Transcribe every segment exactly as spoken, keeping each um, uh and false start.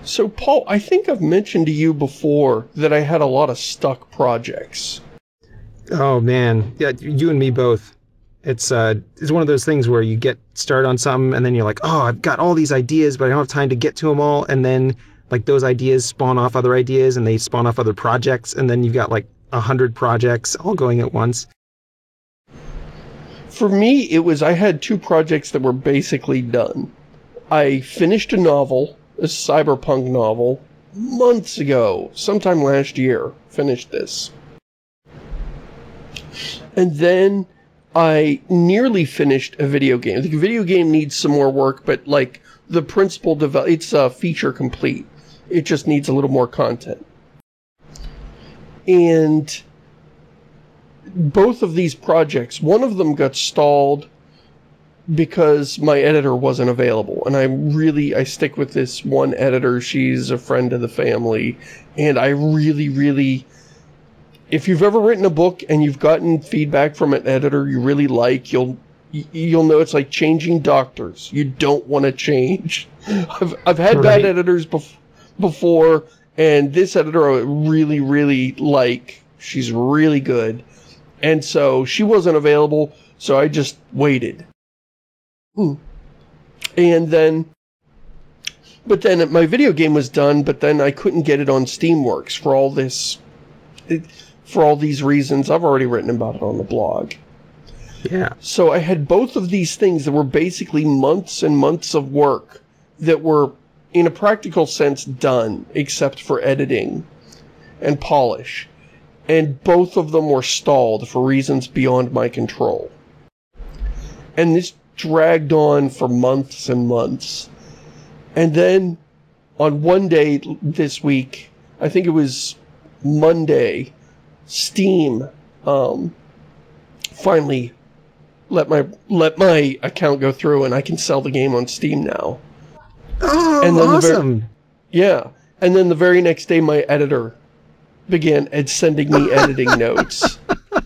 So, Paul, I think I've mentioned to you before that I had a lot of stuck projects. Oh, man. Yeah, you and me both. It's uh, it's one of those things where you get started on something and then you're like, oh, I've got all these ideas, but I don't have time to get to them all. And then, like, those ideas spawn off other ideas and they spawn off other projects. And then you've got, like, a hundred projects all going at once. For me, it was I had two projects that were basically done. I finished a novel, a cyberpunk novel, months ago, sometime last year, finished this. And then I nearly finished a video game. The video game needs some more work, but like the principal develop, it's a uh, feature complete. It just needs a little more content. And both of these projects, one of them got stalled because my editor wasn't available. And I really, I stick with this one editor. She's a friend of the family. And I really, really, if you've ever written a book and you've gotten feedback from an editor you really like, you'll, you'll know it's like changing doctors. You don't want to change. I've, I've had right. bad editors bef before, and this editor I really, really like. She's really good. And so she wasn't available, so I just waited. Hmm. And then, but then my video game was done, but then I couldn't get it on Steamworks for all this, for all these reasons. I've already written about it on the blog. Yeah. So I had both of these things that were basically months and months of work that were, in a practical sense, done, except for editing and polish. And both of them were stalled for reasons beyond my control. And this dragged on for months and months. And then, on one day this week, I think it was Monday, Steam um, finally let my let my account go through, and I can sell the game on Steam now. Oh, and then awesome! The yeah, and then the very next day, my editor began ed sending me editing notes.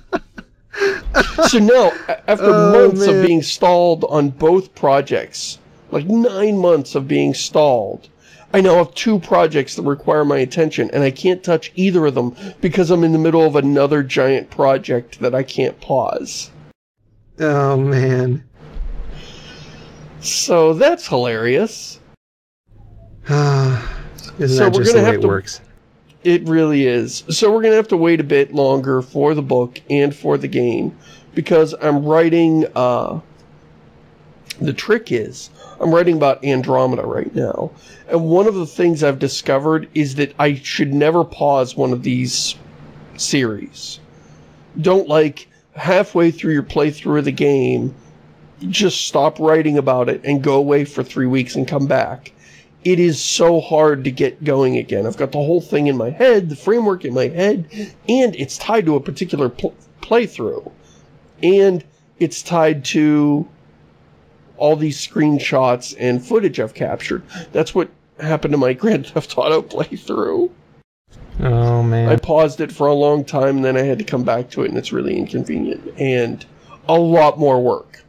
So now, after oh, months man. of being stalled on both projects, like nine months of being stalled, I now have two projects that require my attention, and I can't touch either of them because I'm in the middle of another giant project that I can't pause. Oh, man. So that's hilarious. Isn't so that we're just gonna the way have it to, works? It really is. So we're going to have to wait a bit longer for the book and for the game, because I'm writing, uh, the trick is, I'm writing about Andromeda right now. And one of the things I've discovered is that I should never pause one of these series. Don't, like, halfway through your playthrough of the game, just stop writing about it and go away for three weeks and come back. It is so hard to get going again. I've got the whole thing in my head, the framework in my head, and it's tied to a particular pl playthrough. And it's tied to all these screenshots and footage I've captured. That's what happened to my Grand Theft Auto playthrough. Oh, man. I paused it for a long time, and then I had to come back to it, and it's really inconvenient. And a lot more work.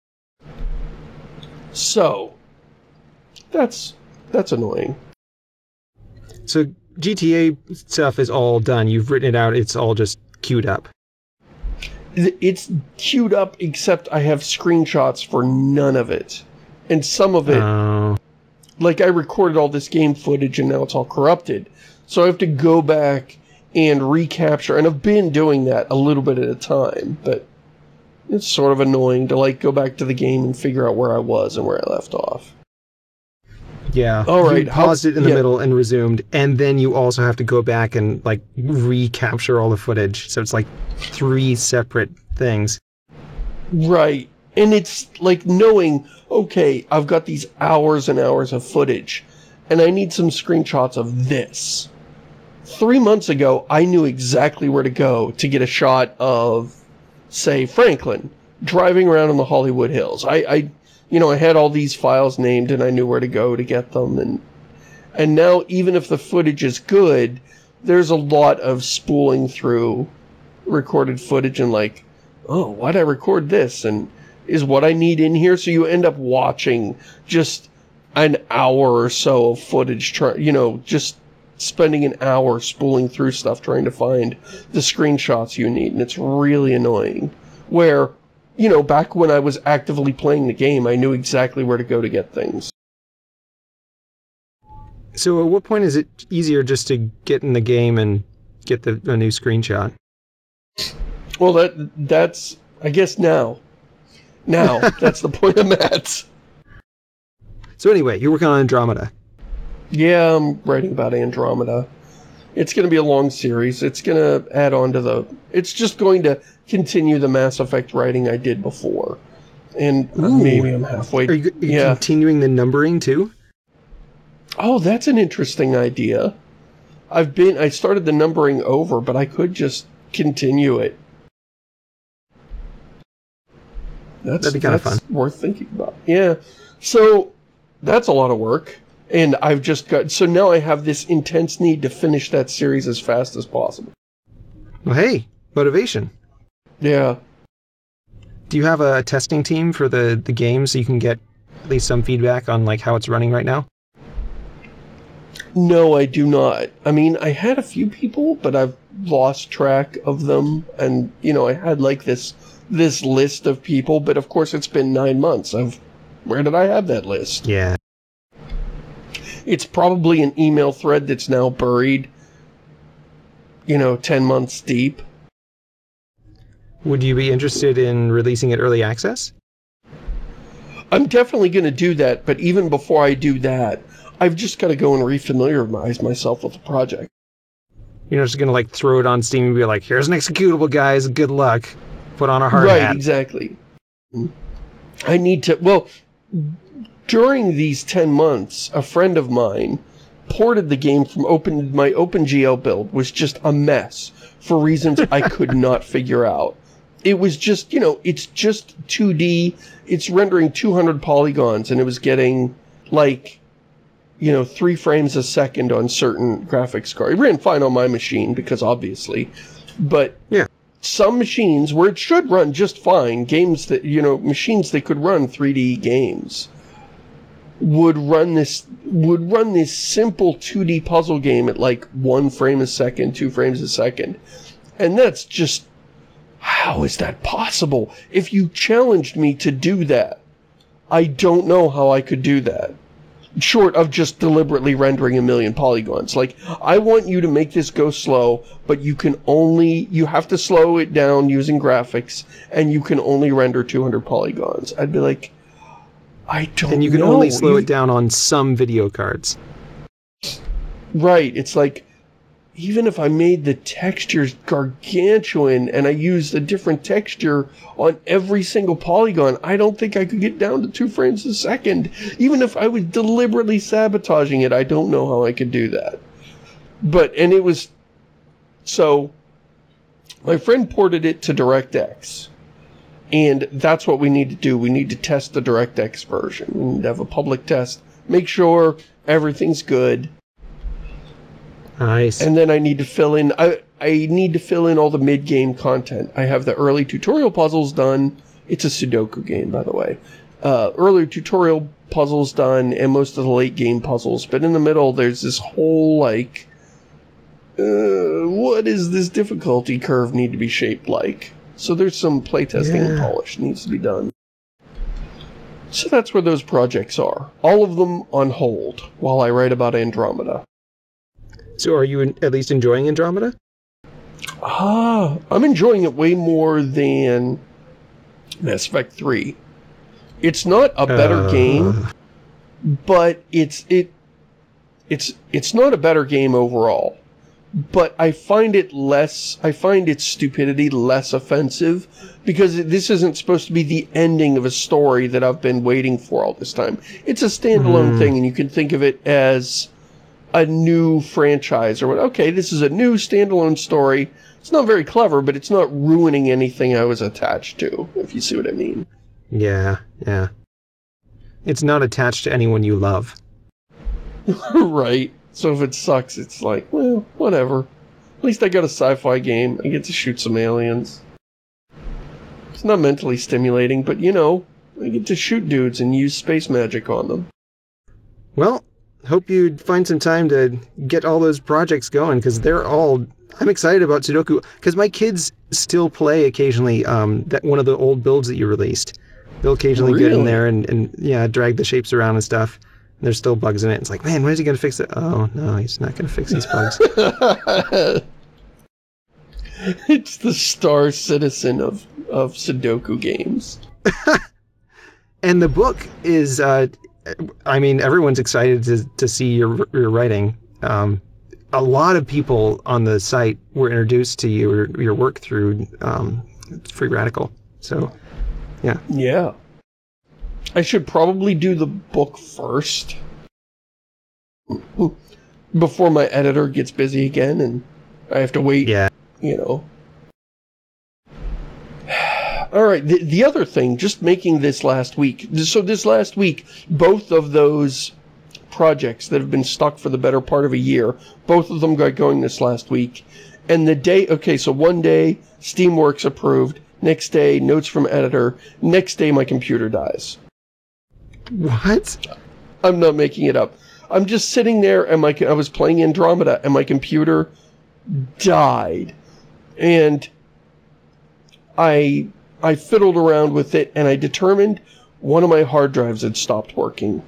So, that's... That's annoying. So G T A stuff is all done. You've written it out. It's all just queued up. It's queued up, except I have screenshots for none of it. And some of it, uh... like I recorded all this game footage and now it's all corrupted. So I have to go back and recapture. And I've been doing that a little bit at a time. But it's sort of annoying to like go back to the game and figure out where I was and where I left off. Yeah. All right. You paused How, it in the yeah. middle and resumed, and then you also have to go back and like recapture all the footage. So it's like three separate things. Right. And it's like knowing, okay, I've got these hours and hours of footage, and I need some screenshots of this. Three months ago, I knew exactly where to go to get a shot of, say, Franklin driving around in the Hollywood Hills. I, I You know, I had all these files named and I knew where to go to get them. And and now, even if the footage is good, there's a lot of spooling through recorded footage and like, oh, why'd I record this? And is what I need in here? So you end up watching just an hour or so of footage, try, you know, just spending an hour spooling through stuff trying to find the screenshots you need, and it's really annoying. Where, you know, back when I was actively playing the game, I knew exactly where to go to get things. So at what point is it easier just to get in the game and get the, a new screenshot? Well, that that's, I guess now. Now, that's the point I'm at. So anyway, you're working on Andromeda. Yeah, I'm writing about Andromeda. It's going to be a long series. It's going to add on to the... It's just going to continue the Mass Effect writing I did before. And Ooh. maybe I'm halfway... Are you, are you yeah. continuing the numbering too? Oh, that's an interesting idea. I've been... I started the numbering over, but I could just continue it. That's, That'd be kind of fun. Worth thinking about. Yeah. So, that's a lot of work. And I've just got... So now I have this intense need to finish that series as fast as possible. Well, hey, motivation. Yeah. Do you have a testing team for the, the game so you can get at least some feedback on like how it's running right now? No, I do not. I mean, I had a few people, but I've lost track of them. And, you know, I had like this this list of people, but of course it's been nine months. I've... Where did I have that list? Yeah. It's probably an email thread that's now buried, you know, ten months deep. Would you be interested in releasing it early access? I'm definitely going to do that, but even before I do that, I've just got to go and refamiliarize myself with the project. You're not just going to like throw it on Steam and be like, here's an executable, guys, good luck. Put on a hard right, hat. Right, exactly. I need to... Well... During these ten months, a friend of mine ported the game from open... My OpenGL build was just a mess for reasons I could not figure out. It was just, you know, it's just two D. It's rendering two hundred polygons, and it was getting, like, you know, three frames a second on certain graphics cards. It ran fine on my machine, because obviously. But yeah. Some machines where it should run just fine, games that, you know, machines that could run three D games, would run this would run this simple two D puzzle game at like one frame a second, two frames a second. And that's just... How is that possible? If you challenged me to do that, I don't know how I could do that. Short of just deliberately rendering a million polygons. Like, I want you to make this go slow, but you can only... You have to slow it down using graphics, and you can only render two hundred polygons. I'd be like... I don't know. And you can know. only slow you... it down on some video cards. Right. It's like, even if I made the textures gargantuan and I used a different texture on every single polygon, I don't think I could get down to two frames a second. Even if I was deliberately sabotaging it, I don't know how I could do that. But, and it was... So, my friend ported it to DirectX. And that's what we need to do. We need to test the DirectX version. We need to have a public test. Make sure everything's good. Nice. And then I need to fill in... I, I need to fill in all the mid-game content. I have the early tutorial puzzles done. It's a Sudoku game, by the way. Uh, early tutorial puzzles done, and most of the late-game puzzles. But in the middle, there's this whole, like... Uh, what does this difficulty curve need to be shaped like? So there's some playtesting yeah. and polish needs to be done. So that's where those projects are. All of them on hold while I write about Andromeda. So are you at least enjoying Andromeda? Ah, I'm enjoying it way more than Mass Effect three. It's not a better uh... game, but it's it it's it's not a better game overall. But I find it less, I find its stupidity less offensive, because this isn't supposed to be the ending of a story that I've been waiting for all this time. It's a standalone mm. thing, and you can think of it as a new franchise, or what. Okay, this is a new standalone story. It's not very clever, but it's not ruining anything I was attached to, if you see what I mean. Yeah, yeah. It's not attached to anyone you love. Right. So if it sucks, it's like, well, whatever. At least I got a sci-fi game. I get to shoot some aliens. It's not mentally stimulating, but you know, I get to shoot dudes and use space magic on them. Well, hope you find some time to get all those projects going, because they're all... I'm excited about Sudoku, because my kids still play occasionally um, that one of the old builds that you released. They'll occasionally Really? get in there and, and, yeah, drag the shapes around and stuff. And there's still bugs in it. It's like, man, when is he going to fix it? Oh, no, he's not going to fix these bugs. It's the Star Citizen of, of Sudoku games. And the book is, uh, I mean, everyone's excited to, to see your, your writing. Um, a lot of people on the site were introduced to your, your work through um, Free Radical. So, yeah. Yeah. I should probably do the book first. Before my editor gets busy again and I have to wait, yeah. you know. Alright, the, the other thing, just making this last week. So this last week, both of those projects that have been stuck for the better part of a year, both of them got going this last week. And the day, okay, so one day, Steamworks approved. Next day, notes from editor. Next day, my computer dies. What? I'm not making it up. I'm just sitting there, and my I was playing Andromeda, and my computer died. And I I fiddled around with it, and I determined one of my hard drives had stopped working.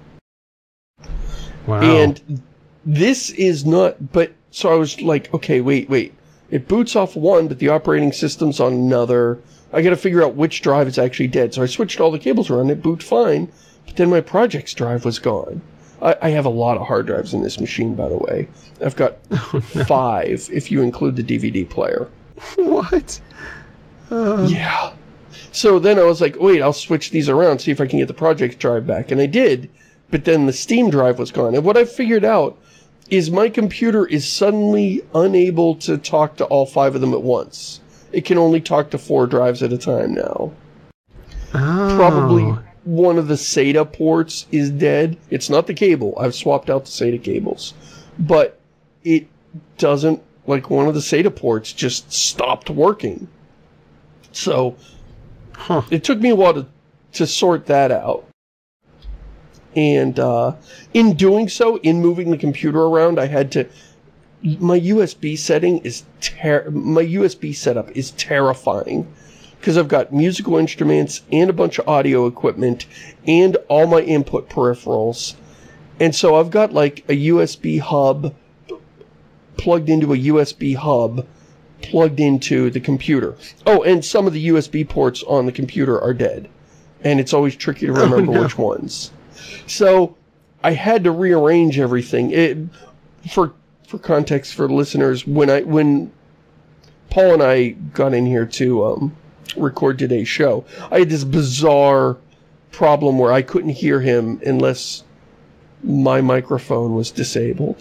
Wow. And this is not, but, so I was like, okay, wait, wait. It boots off one, but the operating system's on another. I gotta figure out which drive is actually dead. So I switched all the cables around, it boot fine, but then my project's drive was gone. I, I have a lot of hard drives in this machine, by the way. I've got oh, no. five, if you include the D V D player. What? Uh... Yeah. So then I was like, wait, I'll switch these around, see if I can get the project drive back. And I did, but then the Steam drive was gone. And what I figured out is my computer is suddenly unable to talk to all five of them at once. It can only talk to four drives at a time now. Oh. Probably one of the SATA ports is dead. It's not the cable. I've swapped out the SATA cables. But it doesn't, like one of the SATA ports just stopped working. So huh. it took me a while to, to sort that out. And uh, in doing so, in moving the computer around, I had to... My U S B setting is... Ter my U S B setup is terrifying. Because I've got musical instruments and a bunch of audio equipment and all my input peripherals. And so I've got like a U S B hub plugged into a U S B hub plugged into the computer. Oh, and some of the U S B ports on the computer are dead. And it's always tricky to remember oh, no. which ones. So I had to rearrange everything. It, for for context for listeners, when I when Paul and I got in here to um, record today's show, I had this bizarre problem where I couldn't hear him unless my microphone was disabled.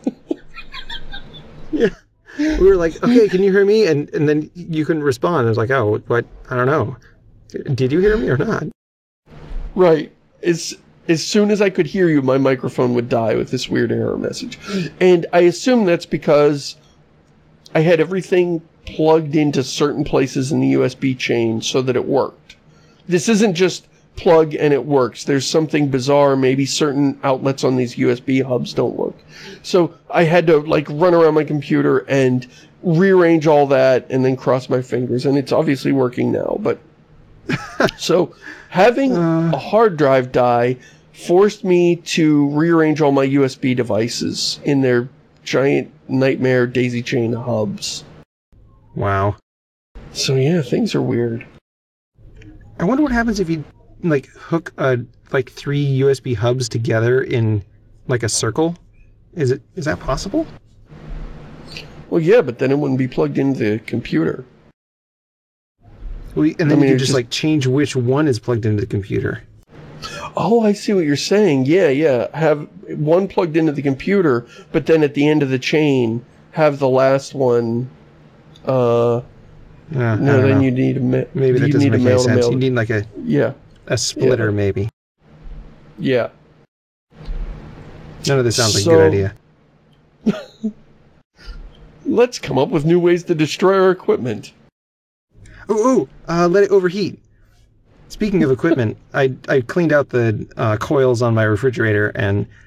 Yeah. We were like, okay, can you hear me? And and then you couldn't respond. I was like, oh, what? I don't know. Did you hear me or not? Right. As, as soon as I could hear you, my microphone would die with this weird error message. And I assume that's because I had everything plugged into certain places in the U S B chain so that it worked. This isn't just plug and it works. There's something bizarre. Maybe certain outlets on these U S B hubs don't work. So I had to like run around my computer and rearrange all that and then cross my fingers. And it's obviously working now, but so having uh, a hard drive die forced me to rearrange all my U S B devices in their giant nightmare daisy chain hubs. Wow. So yeah, things are weird. I wonder what happens if you like hook a like three U S B hubs together in like a circle. Is it is that possible? Well, yeah, but then it wouldn't be plugged into the computer. Well, and then I mean, you could just, just like change which one is plugged into the computer. Oh, I see what you're saying. Yeah, yeah. Have one plugged into the computer, but then at the end of the chain, have the last one. Uh, uh, no, then know. you need a ma- maybe that you doesn't need make a any mail sense. mail. You need like a yeah a splitter, yeah. maybe. Yeah. None of this sounds like so, a good idea. Let's come up with new ways to destroy our equipment. Ooh, ooh uh, let it overheat. Speaking of equipment, I I cleaned out the uh, coils on my refrigerator, and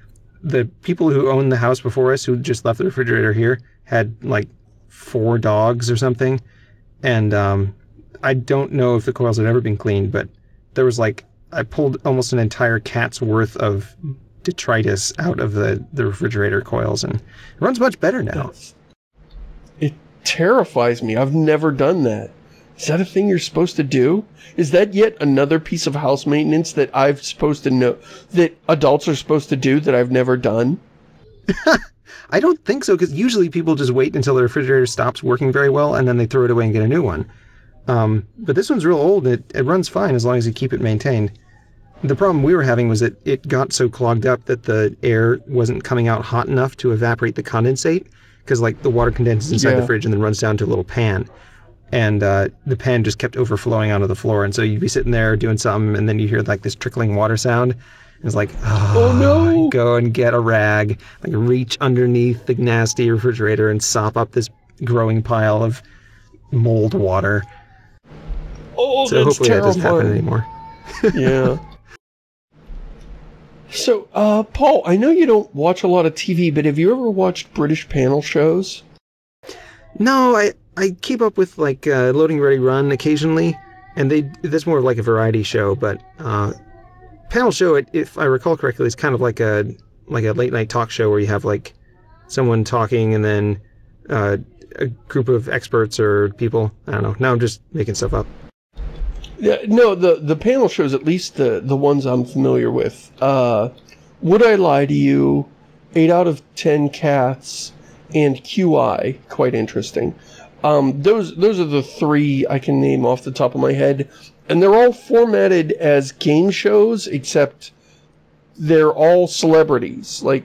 the people who owned the house before us, who just left the refrigerator here, had like four dogs or something. And um, I don't know if the coils had ever been cleaned, but there was like, I pulled almost an entire cat's worth of detritus out of the, the refrigerator coils, and it runs much better now. That's, it terrifies me. I've never done that. Is that a thing you're supposed to do? Is that yet another piece of house maintenance that I've supposed to know, that adults are supposed to do that I've never done? I don't think so, because usually people just wait until the refrigerator stops working very well, and then they throw it away and get a new one. Um, but this one's real old, and it, it runs fine as long as you keep it maintained. The problem we were having was that it got so clogged up that the air wasn't coming out hot enough to evaporate the condensate, because like the water condenses inside yeah. the fridge and then runs down to a little pan. And uh, the pan just kept overflowing onto the floor, and so you'd be sitting there doing something, and then you hear like this trickling water sound. And it's like, oh, oh no! Go and get a rag, like reach underneath the nasty refrigerator and sop up this growing pile of mold water. Oh, so that's hopefully terrifying. that doesn't happen anymore. Yeah. So, uh, Paul, I know you don't watch a lot of T V, but have you ever watched British panel shows? No, I, I keep up with like uh, Loading Ready Run occasionally, and they that's more of like a variety show. But uh, panel show, if I recall correctly, is kind of like a like a late night talk show where you have like someone talking and then uh, a group of experts or people. I don't know. Now I'm just making stuff up. Yeah, no, the, the panel shows, at least the, the ones I'm familiar with. Uh, Would I Lie to You, eight out of ten Cats, and Q I, quite interesting. Um, those those are the three I can name off the top of my head. And they're all formatted as game shows, except they're all celebrities. Like,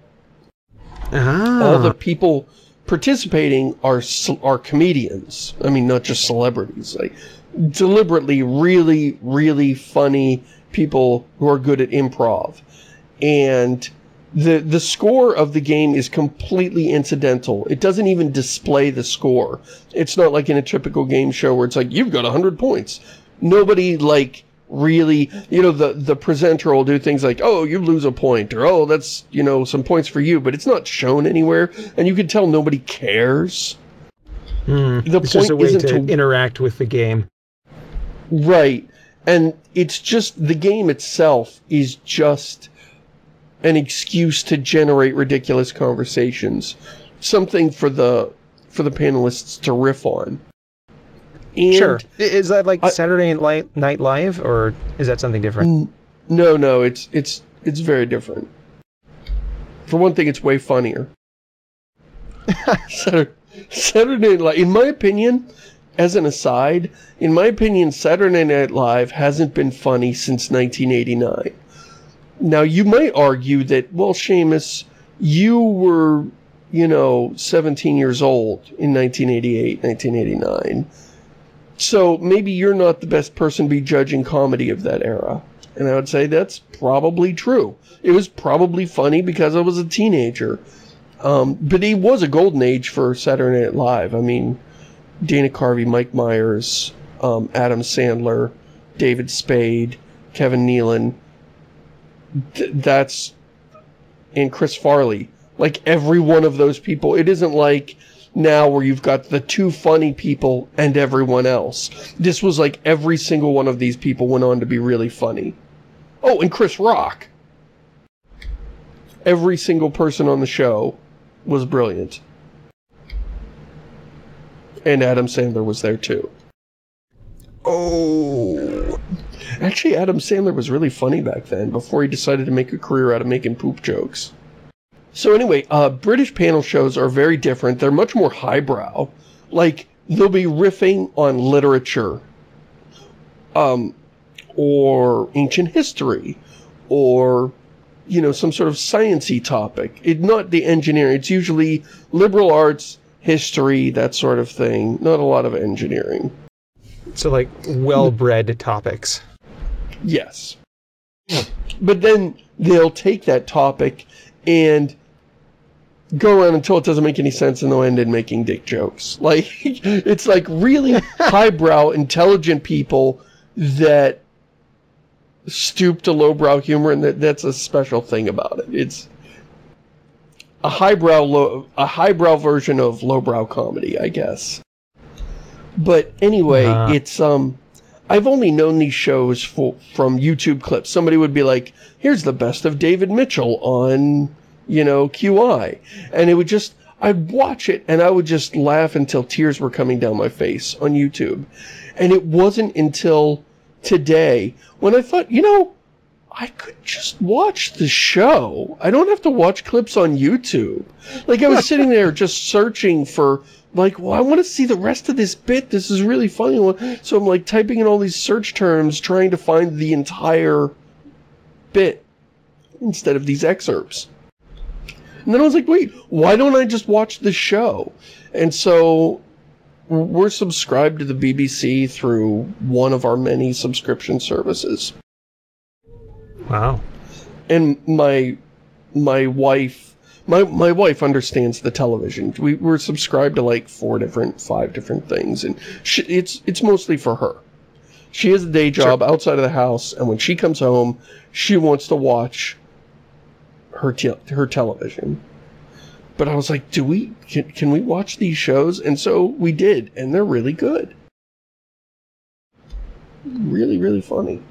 ah. all the people participating are are comedians. I mean, not just celebrities. Like, deliberately really, really funny people who are good at improv. And the the score of the game is completely incidental. It doesn't even display the score. It's not like in a typical game show where it's like, you've got one hundred points. Nobody, like, really, you know, the, the presenter will do things like, oh, you lose a point, or oh, that's, you know, some points for you, but it's not shown anywhere, and you can tell nobody cares. Mm, the it's point just a way isn't to, to interact with the game. Right. And it's just, the game itself is just an excuse to generate ridiculous conversations. Something for the for the panelists to riff on. And sure. Is that like I, Saturday Night Live, or is that something different? No, no, it's it's it's very different. For one thing, it's way funnier. Saturday, Saturday Night Live, in my opinion, as an aside, in my opinion, Saturday Night Live hasn't been funny since nineteen eighty-nine. Now, you might argue that, well, Seamus, you were, you know, seventeen years old in nineteen eighty-eight, nineteen eighty-nine. So maybe you're not the best person to be judging comedy of that era. And I would say that's probably true. It was probably funny because I was a teenager. Um, but it was a golden age for Saturday Night Live. I mean, Dana Carvey, Mike Myers, um, Adam Sandler, David Spade, Kevin Nealon. Th- that's... And Chris Farley. Like, every one of those people. It isn't like now where you've got the two funny people and everyone else. This was like every single one of these people went on to be really funny. Oh, and Chris Rock. Every single person on the show was brilliant. And Adam Sandler was there too. Oh. Actually, Adam Sandler was really funny back then, before he decided to make a career out of making poop jokes. So anyway, uh, British panel shows are very different. They're much more highbrow. Like, they'll be riffing on literature, um, or ancient history, or, you know, some sort of science-y topic. It, not the engineering. It's usually liberal arts, history, that sort of thing. Not a lot of engineering. So, like, well-bred topics. Yes. But then they'll take that topic and go around until it doesn't make any sense, and they'll end in making dick jokes. Like, it's like really highbrow, intelligent people that stoop to lowbrow humor, and that, that's a special thing about it. It's a highbrow low, a highbrow version of lowbrow comedy, I guess. But anyway, uh. it's um, I've only known these shows for, from YouTube clips. Somebody would be like, "Here's the best of David Mitchell on, you know, Q I," and it would just, I'd watch it and I would just laugh until tears were coming down my face on YouTube. And it wasn't until today when I thought, you know, I could just watch the show. I don't have to watch clips on YouTube. Like, I was sitting there just searching for, like, well, I want to see the rest of this bit. This is really funny. So I'm, like, typing in all these search terms, trying to find the entire bit instead of these excerpts. And then I was like, wait, why don't I just watch the show? And so we're subscribed to the B B C through one of our many subscription services. Wow. And my my wife my my wife understands the television. We we're subscribed to like four different, five different things, and she, it's it's mostly for her. She has a day job sure. outside of the house, and when she comes home, she wants to watch her te her television. But I was like, do we can, can we watch these shows? And so we did, and they're really good. Really, really funny.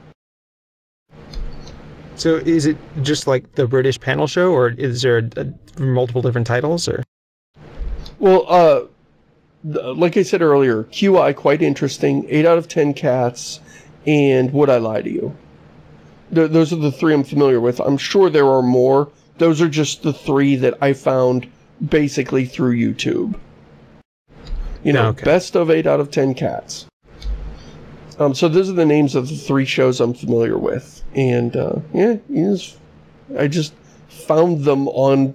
So is it just like the British panel show, or is there a, a, multiple different titles? Or well, uh, like I said earlier, Q I, quite interesting. Eight out of ten cats, and Would I Lie to You? Th those are the three I'm familiar with. I'm sure there are more. Those are just the three that I found basically through YouTube. You know, okay. Best of eight out of ten cats. Um, so those are the names of the three shows I'm familiar with. And, uh, yeah, yes, I just found them on...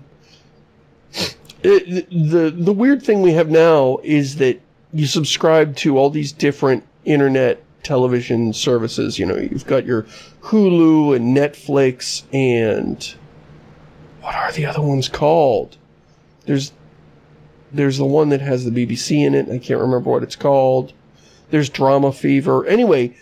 It, the, the weird thing we have now is that you subscribe to all these different internet television services. You know, you've got your Hulu and Netflix and... What are the other ones called? There's, there's the one that has the B B C in it. I can't remember what it's called. There's Drama Fever. Anyway,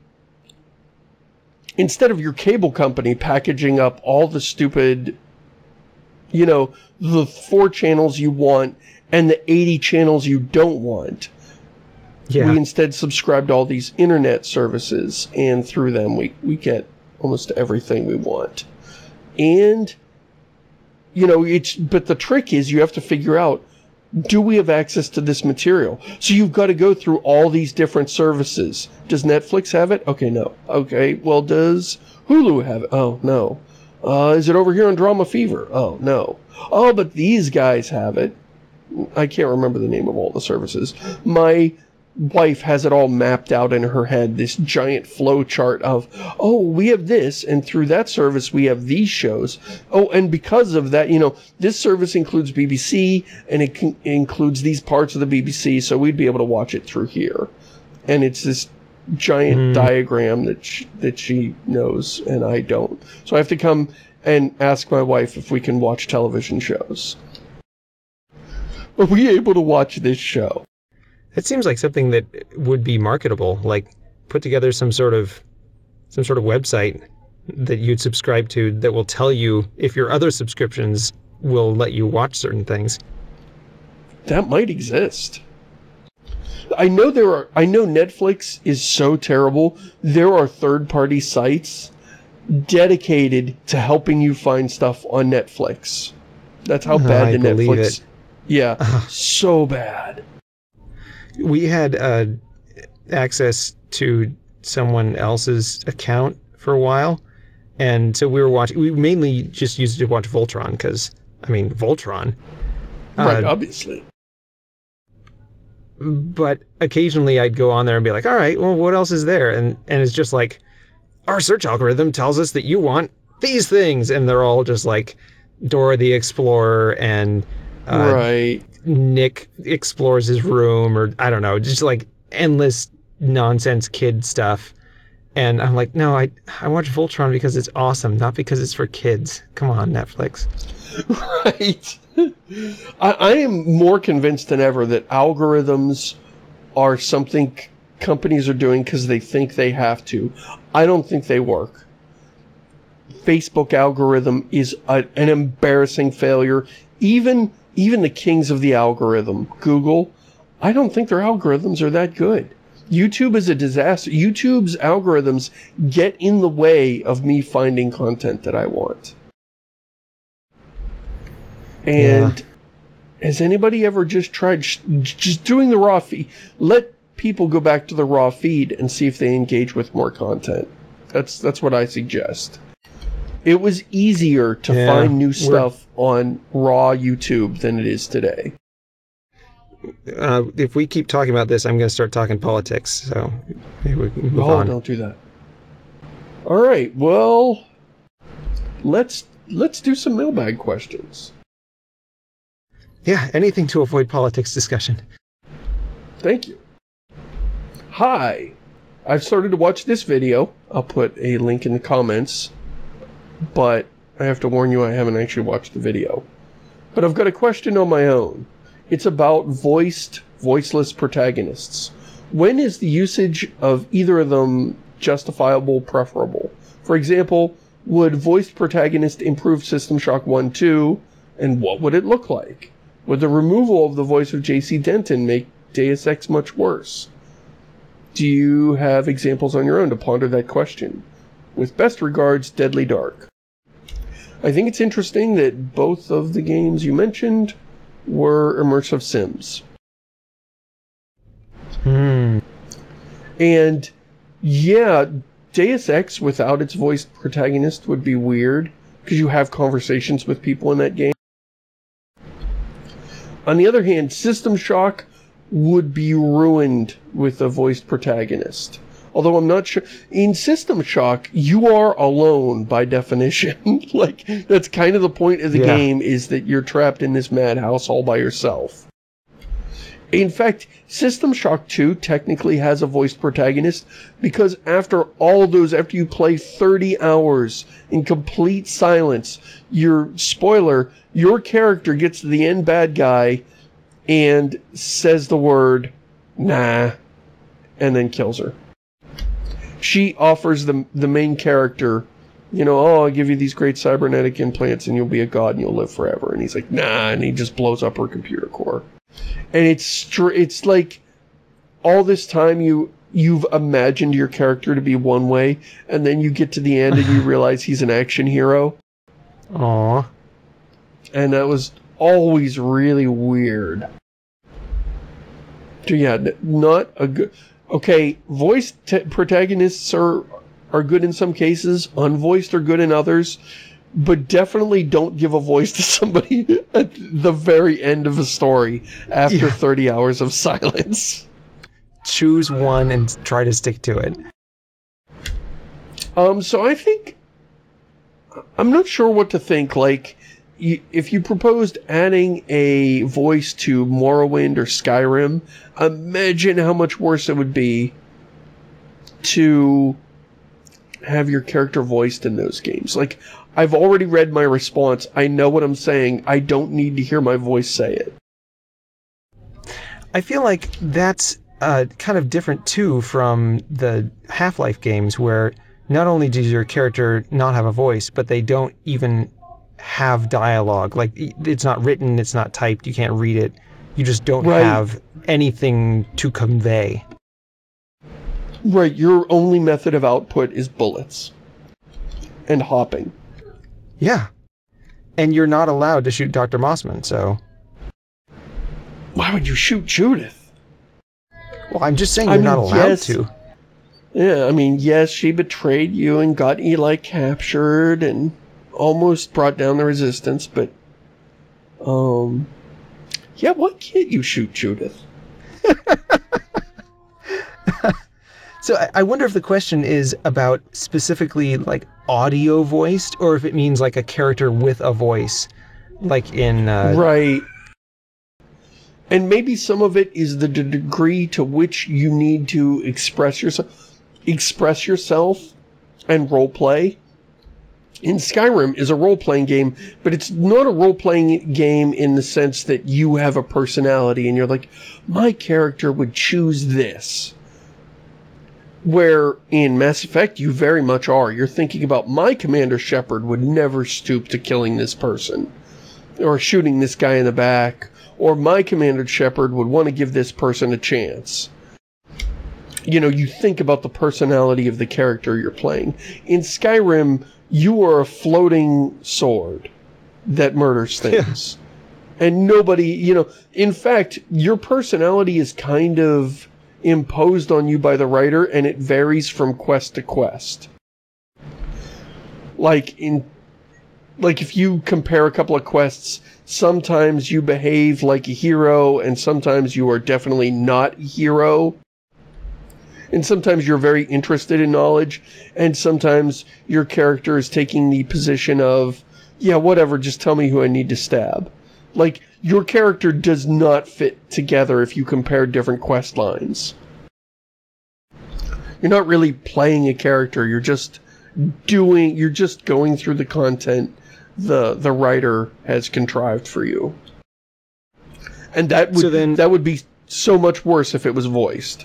instead of your cable company packaging up all the stupid, you know, the four channels you want and the eighty channels you don't want, yeah. we instead subscribe to all these internet services, and through them we, we get almost everything we want. And, you know, it's, but the trick is you have to figure out, do we have access to this material? So you've got to go through all these different services. Does Netflix have it? Okay, no. Okay, well, does Hulu have it? Oh, no. Uh, is it over here on Drama Fever? Oh, no. Oh, but these guys have it. I can't remember the name of all the services. My wife has it all mapped out in her head, this giant flow chart of, oh, we have this, and through that service we have these shows. Oh, and because of that, you know, this service includes B B C, and it can, includes these parts of the B B C, so we'd be able to watch it through here. And it's this giant mm. diagram that she, that she knows, and I don't. So I have to come and ask my wife if we can watch television shows. Are we able to watch this show? It seems like something that would be marketable, like put together some sort of some sort of website that you'd subscribe to that will tell you if your other subscriptions will let you watch certain things. That might exist. I know there are I know Netflix is so terrible. There are third-party sites dedicated to helping you find stuff on Netflix. That's how bad I the believe Netflix. It. Yeah, uh, so bad. We had uh, access to someone else's account for a while, and so we were watching. We mainly just used it to watch Voltron because, I mean, Voltron. Right, uh, obviously. But occasionally I'd go on there and be like, all right, well, what else is there? And and it's just like, our search algorithm tells us that you want these things, and they're all just like Dora the Explorer and uh, right. Nick explores his room, or I don't know, just like endless nonsense kid stuff. And I'm like, no, I I watch Voltron because it's awesome, not because it's for kids. Come on, Netflix. Right. I, I am more convinced than ever that algorithms are something c companies are doing because they think they have to. I don't think they work. Facebook algorithm is a, an embarrassing failure. Even, even the kings of the algorithm, Google, I don't think their algorithms are that good. YouTube is a disaster. YouTube's algorithms get in the way of me finding content that I want. And yeah. Has anybody ever just tried sh just doing the raw feed? Let people go back to the raw feed and see if they engage with more content. That's that's what I suggest. It was easier to yeah, find new stuff on raw YouTube than it is today. Uh, if we keep talking about this, I'm going to start talking politics, so maybe we can move oh, on. Don't do that. All right, well, let's let's do some mailbag questions. Yeah, anything to avoid politics discussion. Thank you. Hi, I've started to watch this video. I'll put a link in the comments, but I have to warn you I haven't actually watched the video. But I've got a question on my own. It's about voiced, voiceless protagonists. When is the usage of either of them justifiable, preferable? For example, would voiced protagonist improve System Shock one two, and what would it look like? Would the removal of the voice of J C Denton make Deus Ex much worse? Do you have examples on your own to ponder that question? With best regards, Deadly Dark. I think it's interesting that both of the games you mentioned were immersive sims. Hmm. And yeah, Deus Ex without its voiced protagonist would be weird, because you have conversations with people in that game. On the other hand, System Shock would be ruined with a voiced protagonist. Although I'm not sure. In System Shock, you are alone by definition. Like, that's kind of the point of the yeah. game, is that you're trapped in this madhouse all by yourself. In fact, System Shock two technically has a voiced protagonist, because after all those, after you play thirty hours in complete silence, your, spoiler, your character gets to the end bad guy and says the word, nah, and then kills her. She offers the, the main character, you know, oh, I'll give you these great cybernetic implants and you'll be a god and you'll live forever. And he's like, nah, and he just blows up her computer core. And it's str it's like all this time you, you've imagined your character to be one way, and then you get to the end and you realize he's an action hero. Aww. And that was always really weird. So yeah, not a good... Okay, voiced protagonists are are good in some cases, unvoiced are good in others, but definitely don't give a voice to somebody at the very end of a story after yeah. thirty hours of silence. Choose one and try to stick to it. Um, so I think... I'm not sure what to think, like... If you proposed adding a voice to Morrowind or Skyrim, imagine how much worse it would be to have your character voiced in those games. Like, I've already read my response. I know what I'm saying. I don't need to hear my voice say it. I feel like that's uh, kind of different, too, from the Half-Life games, where not only does your character not have a voice, but they don't even have dialogue. Like, it's not written, it's not typed, you can't read it. You just don't right. have anything to convey. Right, your only method of output is bullets. And hopping. Yeah. And you're not allowed to shoot Doctor Mossman, so... Why would you shoot Judith? Well, I'm just saying you're I mean, not allowed yes, to. Yeah, I mean, yes, she betrayed you and got Eli captured and almost brought down the resistance, but... Um... Yeah, why can't you shoot Judith? So I wonder if the question is about specifically like audio voiced, or if it means like a character with a voice, like in uh... right. And maybe some of it is the d degree to which you need to express yourself, express yourself, and role play. In Skyrim is a role-playing game, but it's not a role-playing game in the sense that you have a personality and you're like, my character would choose this. Where in Mass Effect, you very much are. You're thinking about, my Commander Shepard would never stoop to killing this person. or shooting this guy in the back, or my Commander Shepard would want to give this person a chance. You know, you think about the personality of the character you're playing. In Skyrim, you are a floating sword that murders things. Yeah. And nobody, you know, in fact, your personality is kind of imposed on you by the writer, and it varies from quest to quest. Like, in, like if you compare a couple of quests, sometimes you behave like a hero, and sometimes you are definitely not a hero. And sometimes you're very interested in knowledge, and sometimes your character is taking the position of, yeah, whatever, just tell me who I need to stab. Like, your character does not fit together if you compare different quest lines. You're not really playing a character, you're just doing, you're just going through the content the the writer has contrived for you. And that would, so then, that would be so much worse if it was voiced.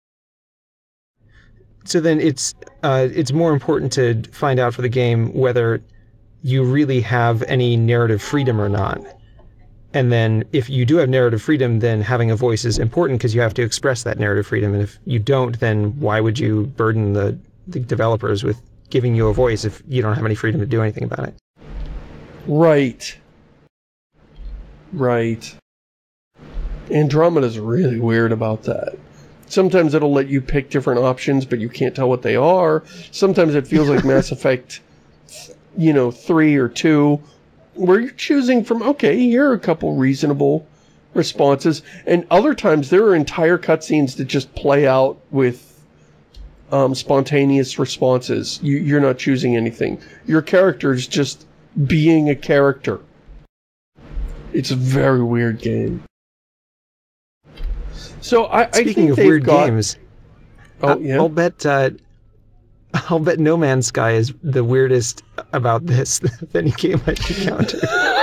So then it's uh, it's more important to find out for the game whether you really have any narrative freedom or not. And then if you do have narrative freedom, then having a voice is important because you have to express that narrative freedom. And if you don't, then why would you burden the, the developers with giving you a voice if you don't have any freedom to do anything about it? Right. Right. Andromeda's really weird about that. Sometimes it'll let you pick different options, but you can't tell what they are. Sometimes it feels like Mass Effect, you know, three or two, where you're choosing from, okay, here are a couple reasonable responses. And other times there are entire cutscenes that just play out with um, spontaneous responses. You, you're not choosing anything. Your character's just being a character. It's a very weird game. So I, Speaking I of think weird got... games, oh yeah, I'll bet uh, I'll bet No Man's Sky is the weirdest about this of any game I've encountered.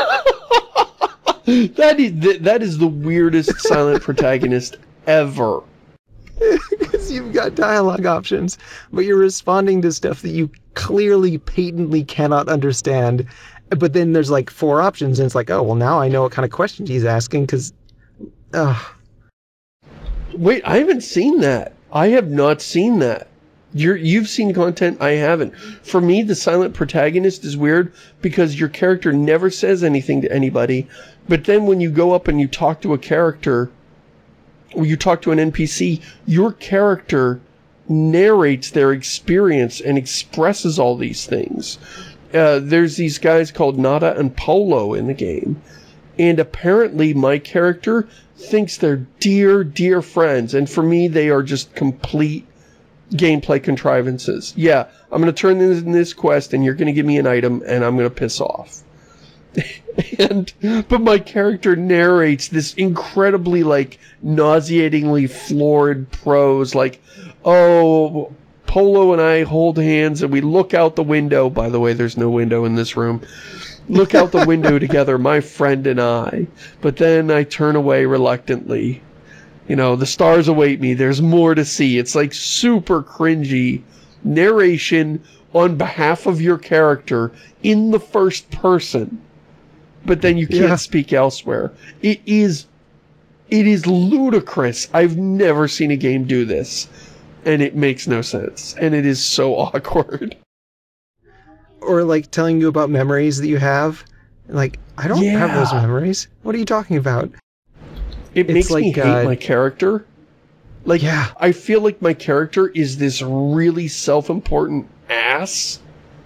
that is that is the weirdest silent protagonist ever. Because you've got dialogue options, but you're responding to stuff that you clearly, patently cannot understand. But then there's like four options, and it's like, oh well, now I know what kind of questions he's asking. Because, uh Wait, I haven't seen that. I have not seen that. You're, you've seen content, I haven't. For me, the silent protagonist is weird because your character never says anything to anybody, but then when you go up and you talk to a character, or you talk to an N P C, your character narrates their experience and expresses all these things. Uh, there's these guys called Nada and Polo in the game, and apparently my character thinks they're dear, dear friends, and for me, they are just complete gameplay contrivances. Yeah, I'm going to turn this in this quest, and you're going to give me an item, and I'm going to piss off. and But my character narrates this incredibly, like, nauseatingly floored prose, like, oh, Polo and I hold hands, and we look out the window. By the way, there's no window in this room. Look out the window together, my friend and I. But then I turn away reluctantly. You know, the stars await me. There's more to see. It's like super cringy narration on behalf of your character in the first person. But then you can't yeah. speak elsewhere. It is, it is ludicrous. I've never seen a game do this. And it makes no sense. And it is so awkward. Or like telling you about memories that you have. Like, I don't yeah. have those memories. What are you talking about? It it's makes like, me hate uh, my character. Like, yeah. I feel like my character is this really self-important ass.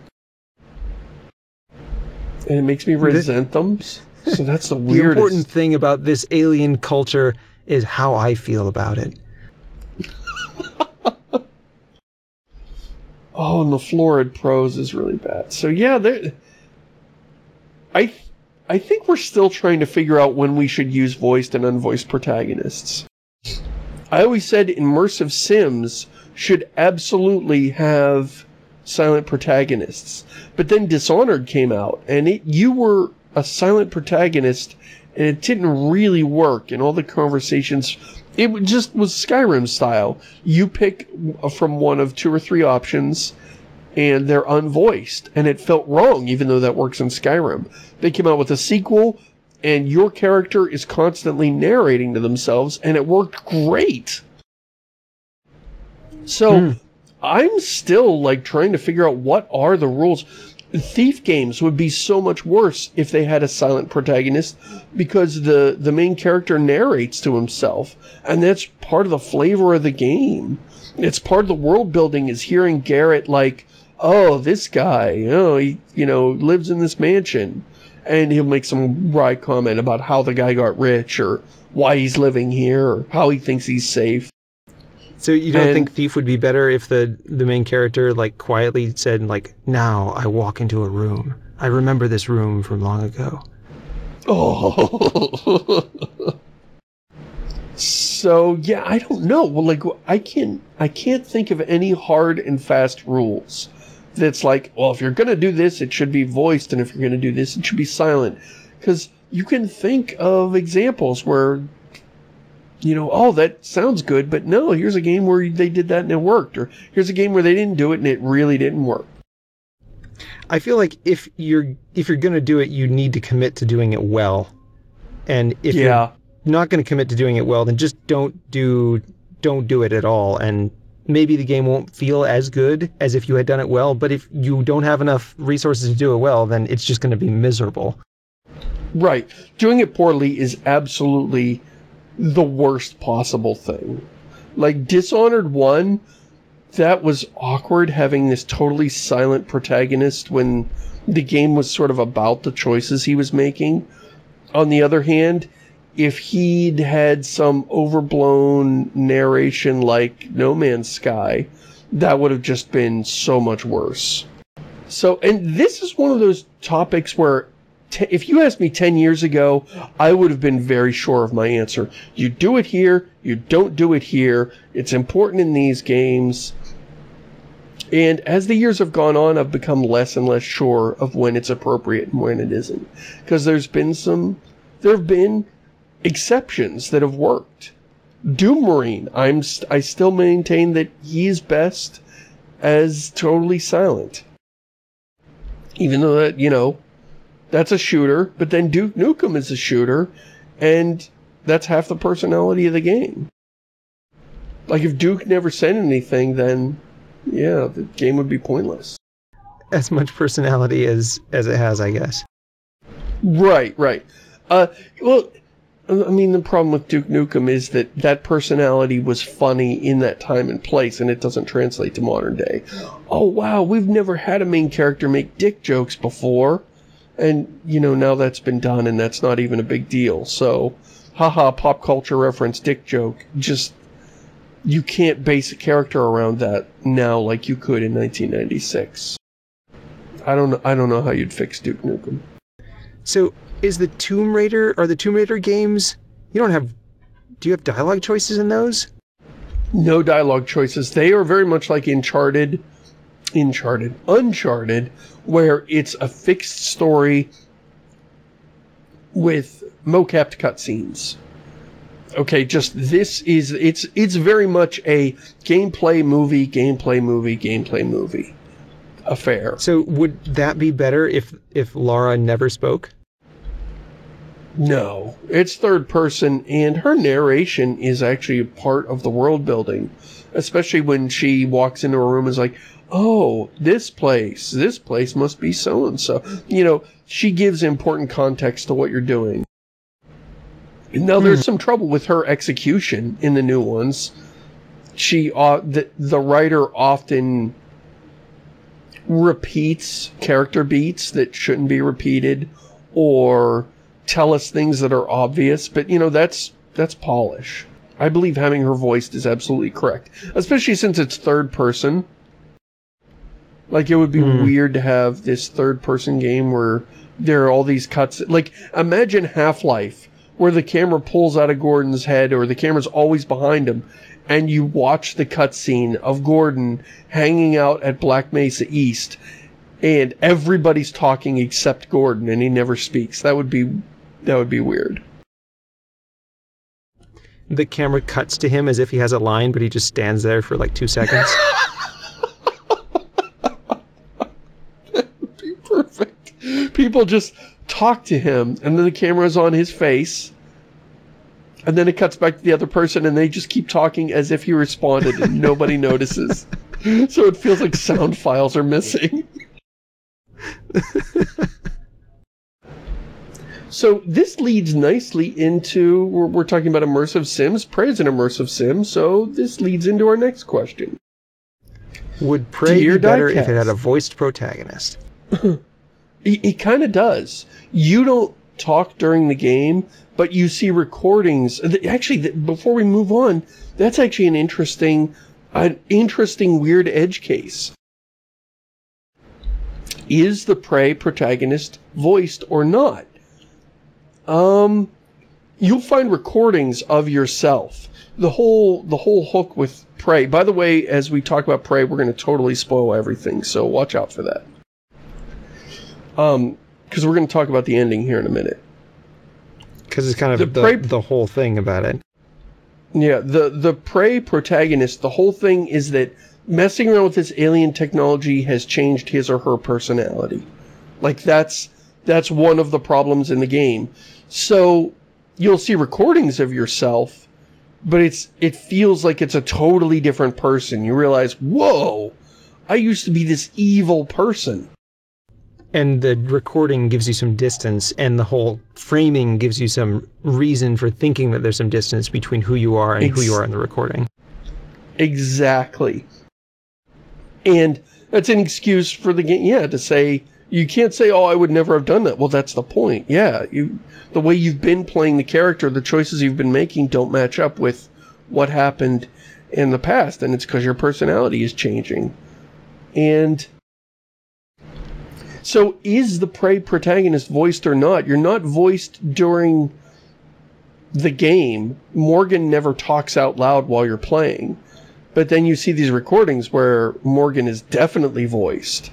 And it makes me resent the, them. So that's the weirdest. The important thing about this alien culture is how I feel about it. Oh, and the florid prose is really bad. So yeah, there. I, I think we're still trying to figure out when we should use voiced and unvoiced protagonists. I always said immersive sims should absolutely have silent protagonists. But then Dishonored came out, and it you were a silent protagonist, and it didn't really work, and all the conversations... It just was Skyrim style. You pick from one of two or three options, and they're unvoiced. And it felt wrong, even though that works in Skyrim. They came out with a sequel, and your character is constantly narrating to themselves, and it worked great. So, hmm. I'm still, like, trying to figure out what are the rules. Thief games would be so much worse if they had a silent protagonist, because the, the main character narrates to himself, and that's part of the flavor of the game. It's part of the world building, is hearing Garrett, like, oh, this guy, oh, he, you know, lives in this mansion. And he'll make some wry comment about how the guy got rich, or why he's living here, or how he thinks he's safe. So you don't and, think Thief would be better if the, the main character, like, quietly said, like, now I walk into a room. I remember this room from long ago. Oh. So, yeah, I don't know. Well, like, I can't, I can't think of any hard and fast rules that's like, well, if you're going to do this, it should be voiced, and if you're going to do this, it should be silent. Because you can think of examples where, you know, oh, that sounds good, but no, here's a game where they did that and it worked. Or here's a game where they didn't do it and it really didn't work. I feel like if you're if you're going to do it, you need to commit to doing it well. And if yeah. you're not going to commit to doing it well, then just don't do don't do it at all. And maybe the game won't feel as good as if you had done it well, but if you don't have enough resources to do it well, then it's just going to be miserable. Right. Doing it poorly is absolutely the worst possible thing. Like, Dishonored one, that was awkward, having this totally silent protagonist when the game was sort of about the choices he was making. On the other hand, if he'd had some overblown narration like No Man's Sky, that would have just been so much worse. So, and this is one of those topics where, t- if you asked me ten years ago, I would have been very sure of my answer. You do it here, you don't do it here, it's important in these games. And as the years have gone on, I've become less and less sure of when it's appropriate and when it isn't. Because there's been some, there have been exceptions that have worked. Doom Marine, I'm st- I still maintain that he's best as totally silent. Even though that, you know, that's a shooter, but then Duke Nukem is a shooter, and that's half the personality of the game. Like, if Duke never said anything, then, yeah, the game would be pointless. As much personality as, as it has, I guess. Right, right. Uh, well, I mean, the problem with Duke Nukem is that that personality was funny in that time and place, and it doesn't translate to modern day. Oh, wow, we've never had a main character make dick jokes before. And, you know, now that's been done, and that's not even a big deal. So, haha, pop culture reference, dick joke. Just, you can't base a character around that now like you could in nineteen ninety-six. I don't know, I don't know how you'd fix Duke Nukem. So, is the Tomb Raider, are the Tomb Raider games, you don't have, do you have dialogue choices in those? No dialogue choices. They are very much like Uncharted, Uncharted, Uncharted, where it's a fixed story with mocapped cutscenes. Okay, just this is, it's it's very much a gameplay movie, gameplay movie, gameplay movie affair. So would that be better if if Lara never spoke? No, it's third person, and her narration is actually a part of the world building, especially when she walks into a room and is like, oh, this place, this place must be so-and-so. You know, she gives important context to what you're doing. Now, there's hmm. some trouble with her execution in the new ones. She, uh, the, the writer often repeats character beats that shouldn't be repeated, or tell us things that are obvious, but, you know, that's that's polish. I believe having her voiced is absolutely correct, especially since it's third person. Like, it would be mm. weird to have this third person game where there are all these cuts. Like, imagine Half-Life, where the camera pulls out of Gordon's head, or the camera's always behind him, and you watch the cutscene of Gordon hanging out at Black Mesa East, and everybody's talking except Gordon, and he never speaks. That would be, that would be weird. The camera cuts to him as if he has a line, but he just stands there for like two seconds. That would be perfect. People just talk to him, and then the camera's on his face, and then it cuts back to the other person, and they just keep talking as if he responded, and nobody notices. So it feels like sound files are missing. So this leads nicely into, we're, we're talking about immersive sims. Prey is an immersive sim, so this leads into our next question. Would Prey Dear be better Diecast. if it had a voiced protagonist? It, it kind of does. You don't talk during the game, but you see recordings. Actually, before we move on, that's actually an interesting, an interesting weird edge case. Is the Prey protagonist voiced or not? Um, you'll find recordings of yourself. The whole, the whole hook with Prey. By the way, as we talk about Prey, we're going to totally spoil everything, so watch out for that. Um, because we're going to talk about the ending here in a minute. Because it's kind of The the, Prey- the whole thing about it. Yeah, the, the Prey protagonist, the whole thing is that messing around with this alien technology has changed his or her personality. Like, that's, that's one of the problems in the game. So, you'll see recordings of yourself, but it's, it feels like it's a totally different person. You realize, whoa, I used to be this evil person. And the recording gives you some distance, and the whole framing gives you some reason for thinking that there's some distance between who you are and Ex- who you are in the recording. Exactly. And that's an excuse for the game, yeah, to say, you can't say, oh, I would never have done that. Well, that's the point. Yeah, you, the way you've been playing the character, the choices you've been making don't match up with what happened in the past, and it's because your personality is changing. And so is the Prey protagonist voiced or not? You're not voiced during the game. Morgan never talks out loud while you're playing. But then you see these recordings where Morgan is definitely voiced.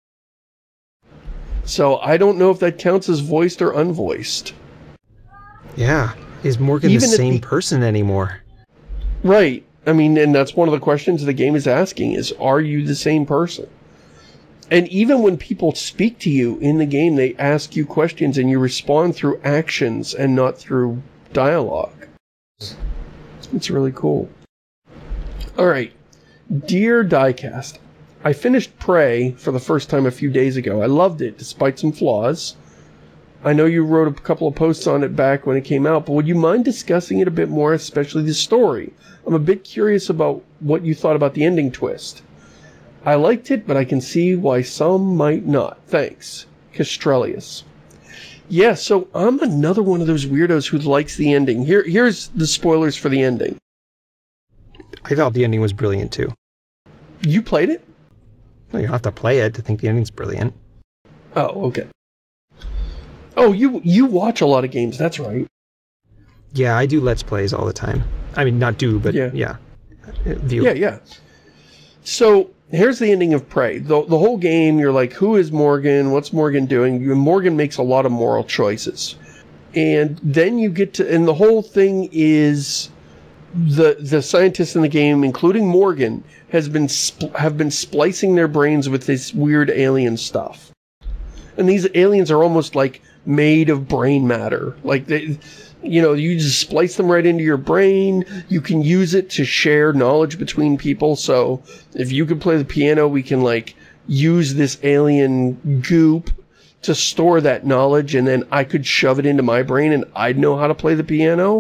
So I don't know if that counts as voiced or unvoiced. Yeah. Is Morgan Even the at same the- person anymore? Right. I mean, and that's one of the questions the game is asking is, are you the same person? And even when people speak to you in the game, they ask you questions and you respond through actions and not through dialogue. It's really cool. Alright. Dear Diecast, I finished Prey for the first time a few days ago. I loved it, despite some flaws. I know you wrote a couple of posts on it back when it came out, but would you mind discussing it a bit more, especially the story? I'm a bit curious about what you thought about the ending twist. I liked it, but I can see why some might not. Thanks. Castrelius. Yeah, so I'm another one of those weirdos who likes the ending. Here, here's the spoilers for the ending. I thought the ending was brilliant too. You played it? Well, you don't have to play it to think the ending's brilliant. Oh, okay. Oh, you you watch a lot of games, that's right. Yeah, I do Let's Plays all the time. I mean, not do, but Yeah. yeah. yeah. View. Yeah, yeah. So, here's the ending of Prey. The, the whole game, you're like, who is Morgan? What's Morgan doing? Morgan makes a lot of moral choices. And then you get to, and the whole thing is, the the scientists in the game, including Morgan, has been spl- have been splicing their brains with this weird alien stuff. And these aliens are almost like made of brain matter. Like, they, you know, you just splice them right into your brain. You can use it to share knowledge between people. So if you could play the piano, we can like use this alien goop to store that knowledge, and then I could shove it into my brain and I'd know how to play the piano.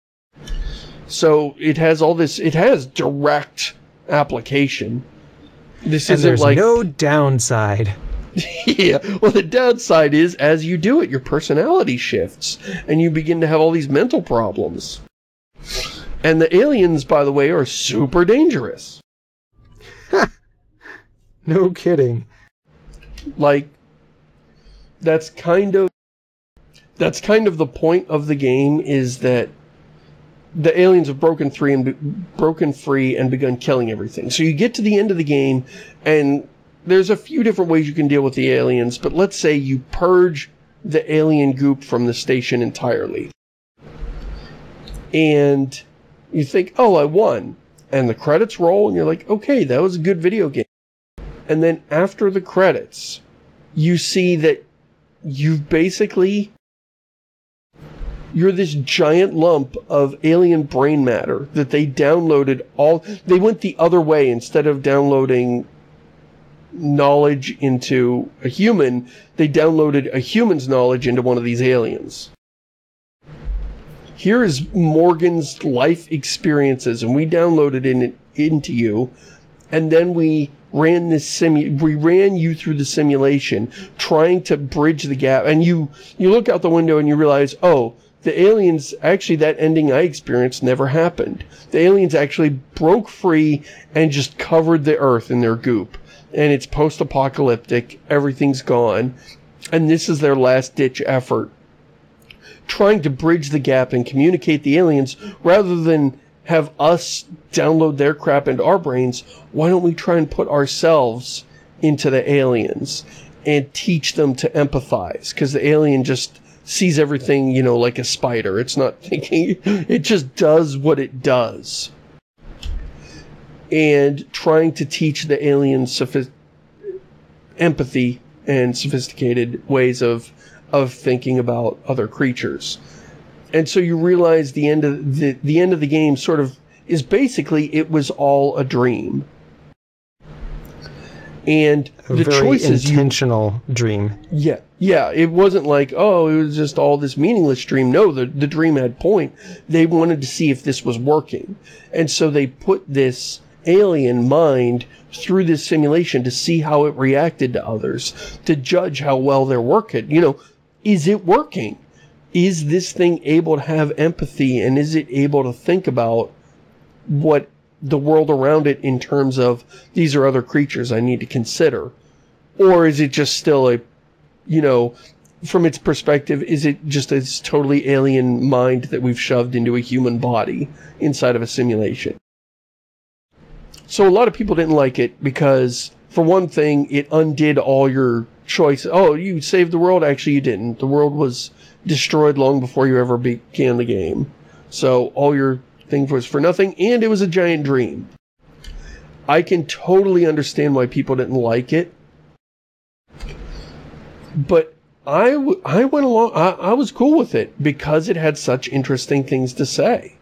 So it has all this, it has direct application. This And isn't there's like no downside. yeah, well, the downside is, as you do it, your personality shifts, and you begin to have all these mental problems. And the aliens, by the way, are super dangerous. No kidding. Like, that's kind of, that's kind of the point of the game, is that the aliens have broken free and be, broken free and begun killing everything. So you get to the end of the game, and there's a few different ways you can deal with the aliens, but let's say you purge the alien goop from the station entirely. And you think, oh, I won. And the credits roll, and you're like, okay, that was a good video game. And then after the credits, you see that you've basically... You're this giant lump of alien brain matter that they downloaded all... They went the other way. Instead of downloading knowledge into a human, they downloaded a human's knowledge into one of these aliens. Here is Morgan's life experiences, and we downloaded it into you, and then we ran this simu- we ran you through the simulation, trying to bridge the gap, and you, you look out the window and you realize, oh, the aliens, actually that ending I experienced never happened. The aliens actually broke free and just covered the earth in their goop. And it's post-apocalyptic, everything's gone, and this is their last-ditch effort. Trying to bridge the gap and communicate the aliens, rather than have us download their crap into our brains, why don't we try and put ourselves into the aliens and teach them to empathize? Because the alien just sees everything, you know, like a spider. It's not thinking, it just does what it does. And trying to teach the aliens sophi- empathy and sophisticated ways of of thinking about other creatures. And so you realize the end of the the end of the game sort of is basically it was all a dream. And a the very choices intentional you, dream. Yeah, yeah. It wasn't like, oh, it was just all this meaningless dream. No, the the dream had point. They wanted to see if this was working, and so they put this alien mind through this simulation to see how it reacted to others, to judge how well their work had. You know, is it working? Is this thing able to have empathy, and is it able to think about what the world around it in terms of, these are other creatures I need to consider? Or is it just still a, you know, from its perspective, is it just a totally alien mind that we've shoved into a human body inside of a simulation? So a lot of people didn't like it because, for one thing, it undid all your choices. Oh, you saved the world? Actually, you didn't. The world was destroyed long before you ever began the game. So all your thing was for nothing, and it was a giant dream. I can totally understand why people didn't like it. But I, w- I went along, I, I was cool with it because it had such interesting things to say.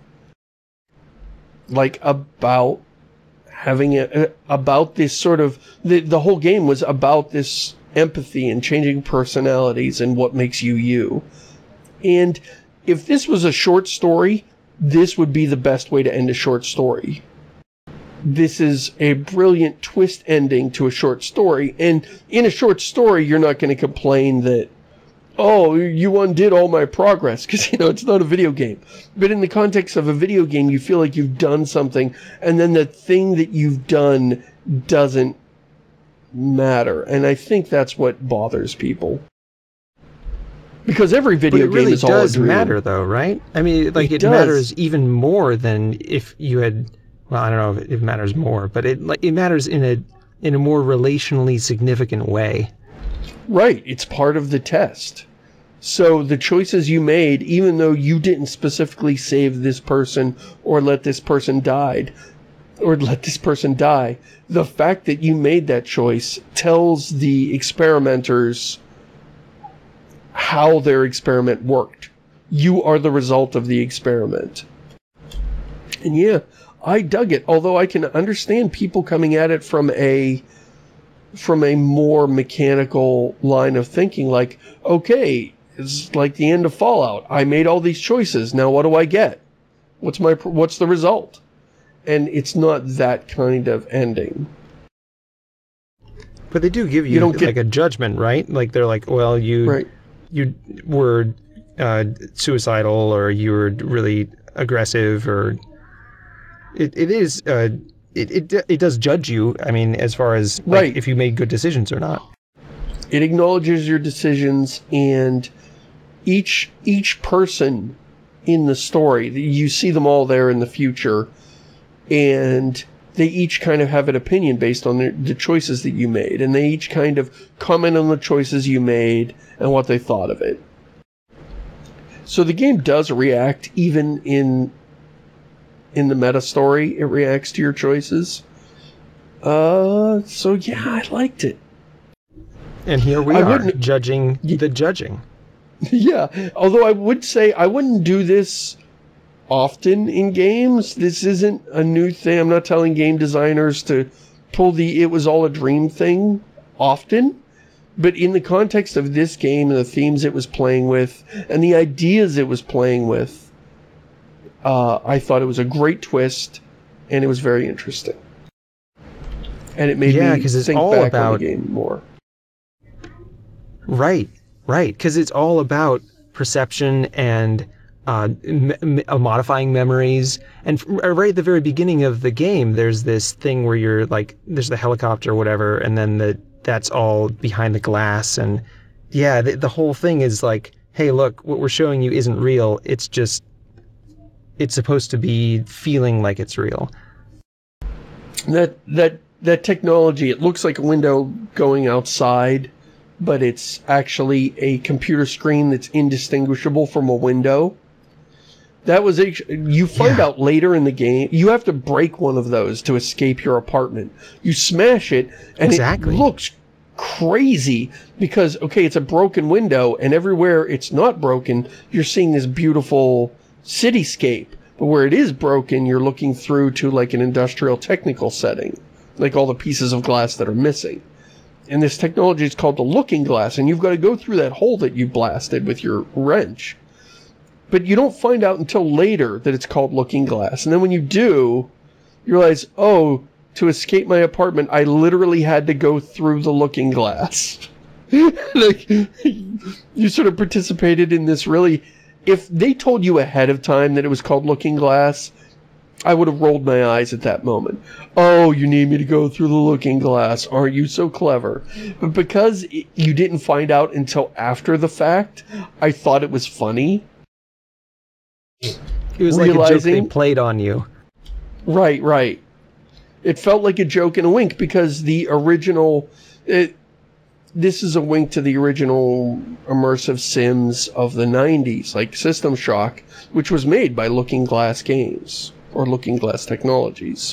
Like about having a, about this sort of, the, the whole game was about this empathy and changing personalities and what makes you you. And if this was a short story, this would be the best way to end a short story. This is a brilliant twist ending to a short story, and in a short story, you're not going to complain that, oh, you undid all my progress, because, you know, it's not a video game. But in the context of a video game, you feel like you've done something, and then the thing that you've done doesn't matter. And I think that's what bothers people. Because every video but it really game is all a does dream. matter, though, right? I mean, like, it, it matters even more than if you had, well, I don't know if it matters more, but it like it matters in a in a more relationally significant way. Right, it's part of the test. So the choices you made, even though you didn't specifically save this person or let this person died, or let this person die, the fact that you made that choice tells the experimenters how their experiment worked. You are the result of the experiment. And yeah, I dug it, although I can understand people coming at it from a from a more mechanical line of thinking, like, okay, it's like the end of Fallout. I made all these choices, now what do I get? What's my what's the result? And it's not that kind of ending. But they do give you, You don't like get- a judgment, right? Like they're like, well, you Right. you were uh, suicidal, or you were really aggressive, or it it is uh, it it it does judge you. I mean, as far as like, Right. if you made good decisions or not. It acknowledges your decisions, and each each person in the story, you see them all there in the future, and they each kind of have an opinion based on their, the choices that you made, and they each kind of comment on the choices you made and what they thought of it. So the game does react, even in in the meta story, it reacts to your choices. Uh, so yeah, I liked it. And here we I are, wouldn't- judging the judging. Yeah, although I would say I wouldn't do this often in games. This isn't a new thing. I'm not telling game designers to pull the "it was all a dream" thing often. But in the context of this game and the themes it was playing with and the ideas it was playing with, uh, I thought it was a great twist, and it was very interesting. And it made Yeah, me 'cause it's think all back about- on the game more. Right, right, because it's all about perception and uh, m- m- uh, modifying memories. And f- right at the very beginning of the game, there's this thing where you're like, there's the helicopter or whatever, and then the that's all behind the glass. And yeah, the, the whole thing is like, hey, look, what we're showing you isn't real. It's just, it's supposed to be feeling like it's real. That that that technology, it looks like a window going outside, but it's actually a computer screen that's indistinguishable from a window. That was actually, you find Yeah. out later in the game, you have to break one of those to escape your apartment. You smash it, and Exactly. it looks crazy because, okay, it's a broken window, and everywhere it's not broken, you're seeing this beautiful cityscape. But where it is broken, you're looking through to like an industrial technical setting, like all the pieces of glass that are missing. And this technology is called the looking glass, and you've got to go through that hole that you blasted with your wrench. But you don't find out until later that it's called looking glass. And then when you do, you realize, oh, to escape my apartment, I literally had to go through the looking glass. Like, you sort of participated in this really... If they told you ahead of time that it was called looking glass, I would have rolled my eyes at that moment. Oh, you need me to go through the looking glass. Aren't you so clever? But because it, you didn't find out until after the fact, I thought it was funny. It was like a joke they Realizing- played on you. Right, right. It felt like a joke and a wink because the original... It, this is a wink to the original immersive Sims of the nineties, like System Shock, which was made by Looking Glass Games, or Looking Glass Technologies.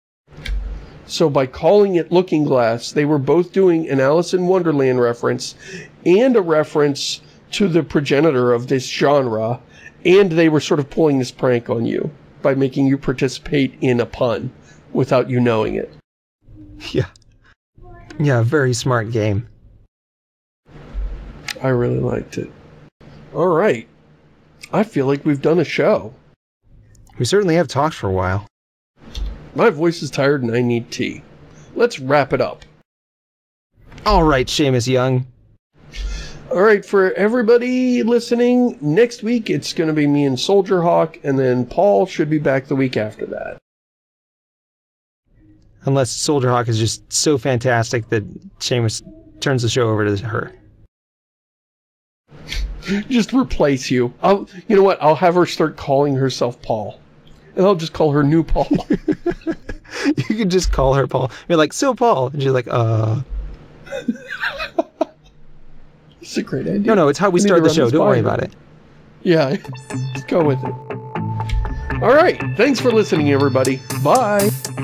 So by calling it Looking Glass, they were both doing an Alice in Wonderland reference and a reference to the progenitor of this genre, and they were sort of pulling this prank on you by making you participate in a pun without you knowing it. Yeah. Yeah, very smart game. I really liked it. Alright. I feel like we've done a show. We certainly have talked for a while. My voice is tired and I need tea. Let's wrap it up. All right, Seamus Young. Alright, for everybody listening, next week it's going to be me and Soldier Hawk, and then Paul should be back the week after that. Unless Soldier Hawk is just so fantastic that Seamus turns the show over to her. Just replace you. I'll, you know what? I'll have her start calling herself Paul. And I'll just call her New Paul. You can just call her Paul. You're like, so Paul. And she's like, uh... It's a great idea. No, no, it's how we need start to the run show. this Don't by worry her. about it. Yeah, just go with it. Alright, thanks for listening, everybody. Bye!